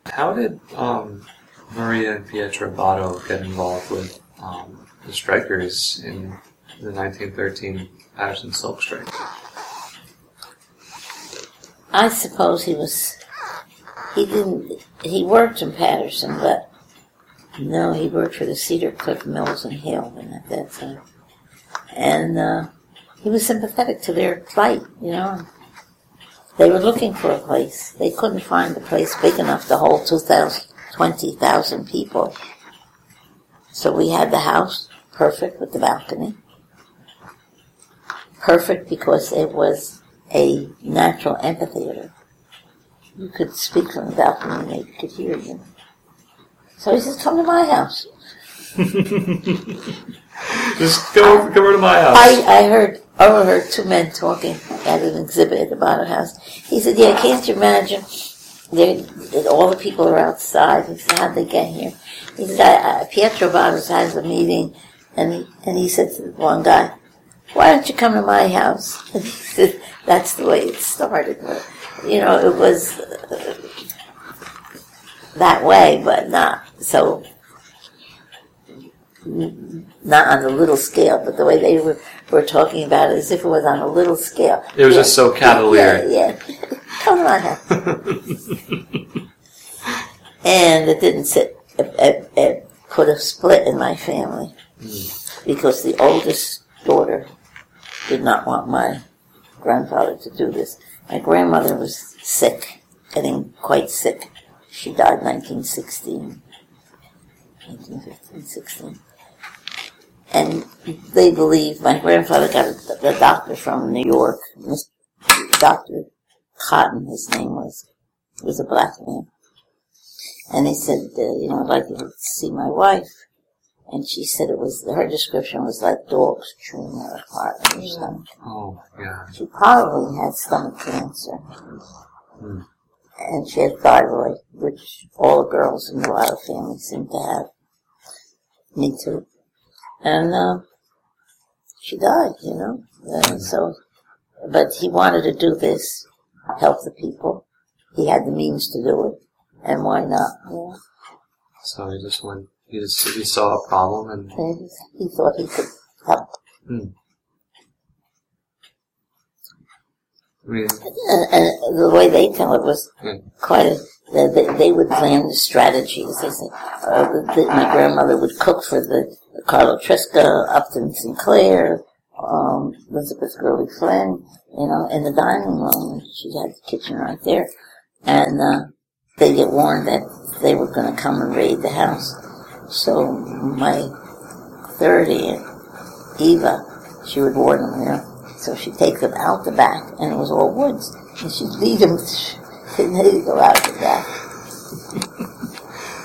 How did Maria and Pietro Botto get involved with the strikers in the 1913 Patterson Silk Strike? I suppose he worked in Patterson, but no, he worked for the Cedar Cliff Mills in Haleman at that time. And he was sympathetic to their plight, you know. They were looking for a place. They couldn't find a place big enough to hold 20,000 people. So we had the house, perfect with the balcony. Perfect because it was a natural amphitheater. You could speak from the balcony and they could hear you. So he says, come to my house. Just go over to my house. I overheard two men talking at an exhibit at the Botto house. He said, yeah, can't you imagine? All the people are outside. He said, how'd they get here? He said, Pietro Botto has a meeting, and he said to one guy, why don't you come to my house? And he said, that's the way it started. But, you know, it was that way, but not so, not on a little scale, but the way they were talking about it as if it was on a little scale. It was just so cavalier. Yeah. Come on. And it didn't it put a split in my family because the oldest daughter did not want my grandfather to do this. My grandmother was sick, getting quite sick. She died 1915, 16. And they believe my grandfather got a doctor from New York, Dr. Cotton, his name was a black man. And he said, I'd like to see my wife. And she said her description was like dogs chewing her apart in her stomach. Oh, yeah. She probably had stomach cancer. And she had thyroid, which all the girls in the Botto family seem to have. Me too. And she died, you know. But he wanted to do this, help the people. He had the means to do it, and why not? Yeah. So he just went. He saw a problem, and he thought he could help. I mean, and the way they tell it was quite they would plan the strategies. They said, my grandmother would cook for the Carlo Trisca, Upton Sinclair, Elizabeth Gurley Flynn, in the dining room. She had the kitchen right there. And they get warned that they were going to come and raid the house. So my third aunt, Eva, she would warn them, So she'd take them out the back, and it was all woods. And she'd lead them, and they'd go out the back.